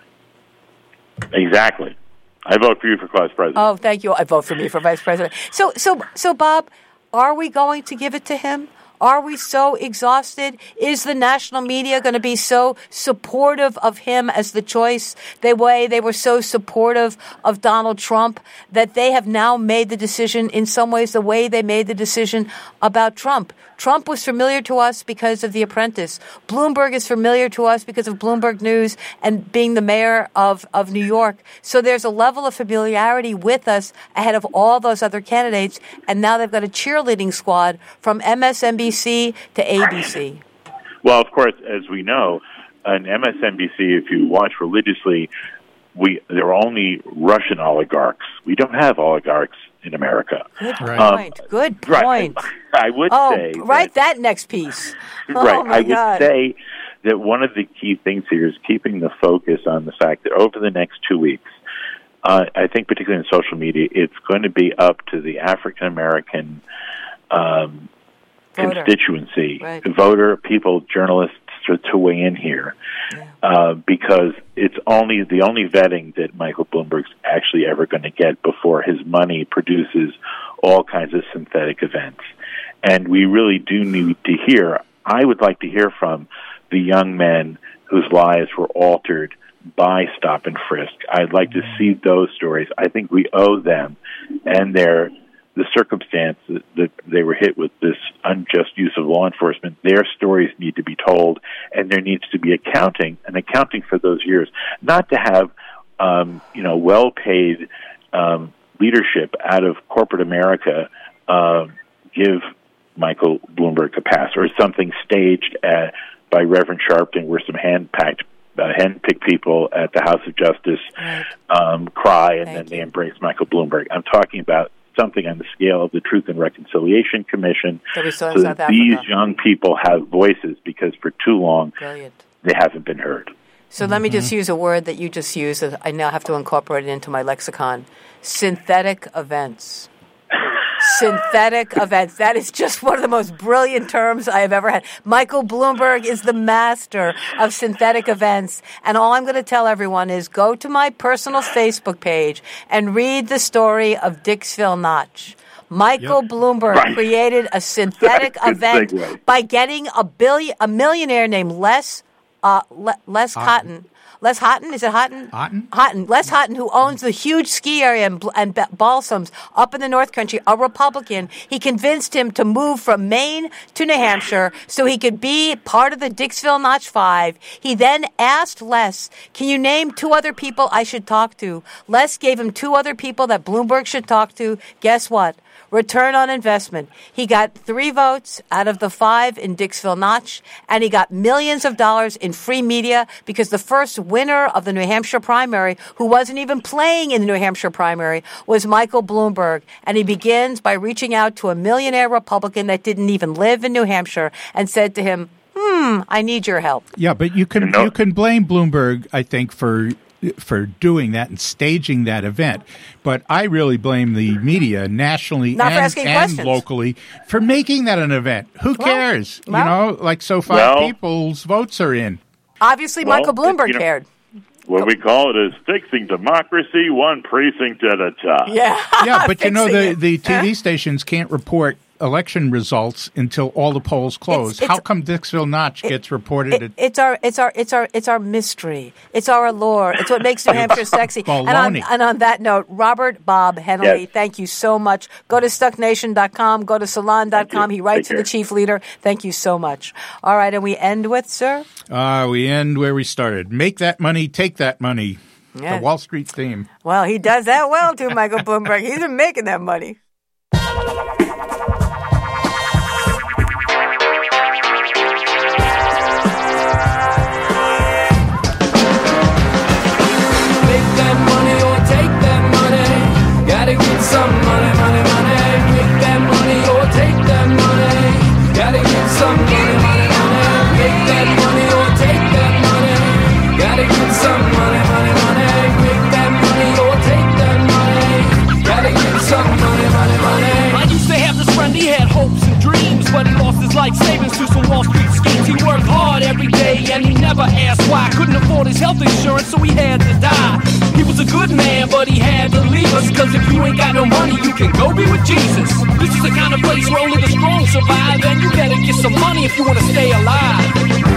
Exactly. I vote for you for class president. Oh, thank you. I vote for me for vice president. So, so, so, Bob, are we going to give it to him? Are we so exhausted? Is the national media going to be so supportive of him as the choice? The way they were so supportive of Donald Trump that they have now made the decision, in some ways, the way they made the decision about Trump. Trump was familiar to us because of The Apprentice. Bloomberg is familiar to us because of Bloomberg News and being the mayor of, of New York. So there's a level of familiarity with us ahead of all those other candidates. And now they've got a cheerleading squad from M S N B C to A B C. Well, of course, as we know, on M S N B C, if you watch religiously, we there are only Russian oligarchs. We don't have oligarchs in America. Good Right. point. Um, Good point. Right. I would Oh, say write that, that next piece. right. Oh, my I would God. say that one of the key things here is keeping the focus on the fact that over the next two weeks, uh, I think particularly in social media, it's going to be up to the African American um, Voter. constituency, Right. voter, people, journalists to, to weigh in here, Yeah. uh, because it's only the only vetting that Michael Bloomberg's actually ever going to get before his money produces all kinds of synthetic events. And we really do need to hear, I would like to hear from the young men whose lives were altered by stop and frisk. I'd like to see those stories. I think we owe them and their the circumstance that, that they were hit with this unjust use of law enforcement. Their stories need to be told, and there needs to be accounting, and accounting for those years. Not to have, um, you know, well-paid um, leadership out of corporate America uh, give Michael Bloomberg a pass, or something staged at, by Reverend Sharpton where some hand-packed uh, henpicked people at the House of Justice um, cry, and Thank then they you. embrace Michael Bloomberg. I'm talking about something on the scale of the Truth and Reconciliation Commission, That we saw in so South that these Africa. young people have voices, because for too long Brilliant. they haven't been heard. So let me just use a word that you just used that I now have to incorporate it into my lexicon. Synthetic events. Synthetic events. That is just one of the most brilliant terms I have ever had. Michael Bloomberg is the master of synthetic events. And all I'm going to tell everyone is go to my personal Facebook page and read the story of Dixville Notch. Michael Yep. Bloomberg Right. created a synthetic Good event segue. by getting a billion, a millionaire named Les, uh, Le, Les Cotton. Les Houghton, is it Houghton? Houghton? Houghton. Les Houghton, who owns the huge ski area and, and ba- balsams up in the North Country, a Republican. He convinced him to move from Maine to New Hampshire so he could be part of the Dixville Notch Five. He then asked Les, can you name two other people I should talk to? Les gave him two other people that Bloomberg should talk to. Guess what? Return on investment. He got three votes out of the five in Dixville Notch, and he got millions of dollars in free media because the first winner of the New Hampshire primary, who wasn't even playing in the New Hampshire primary, was Michael Bloomberg. And he begins by reaching out to a millionaire Republican that didn't even live in New Hampshire and said to him, hmm, I need your help. Yeah, but you can You know- you can blame Bloomberg, I think, for for doing that and staging that event. But I really blame the media nationally Not for and, asking and questions. locally for making that an event. Who cares? well. you know, like so five Well- people's votes are in. Obviously, Well, Michael Bloomberg you know- cared. What we call it is fixing democracy one precinct at a time. Yeah. Yeah, but you know the, Fixing the it. T V stations can't report election results until all the polls close. it's- How come Dixville Notch gets reported It, at it's our, it's our, it's our, it's our mystery. It's our allure. It's what makes New Hampshire sexy. And on, Baloney. and on that note, Robert Bob Henley, Yes. thank you so much. Go to stuck nation dot com. Go to salon dot com. Thank you. He writes Take to the care. chief leader. Thank you so much. All right, and we end with, sir. Uh, we end where we started. Make that money, take that money. Yeah. The Wall Street theme. Well, he does that well too, Michael Bloomberg. He's been making that money. Make that money or take that money. Gotta get some money, money, money. Make that money or take that money. Gotta get some money, money, money. Make that money or take that money. Gotta get some money, money, money. Make that money or take that money. Gotta get some money, money, money. I used to have this friend, he had hopes and dreams, but he lost his life savings to some Wall Street schemes. He worked hard every day and he never asked why. Couldn't afford his health insurance, so he had to die. He was a good man, but he had to leave us, cause if you ain't got no money, you can go be with Jesus. This is the kind of place where only the strong survive, and you better get some money if you wanna stay alive.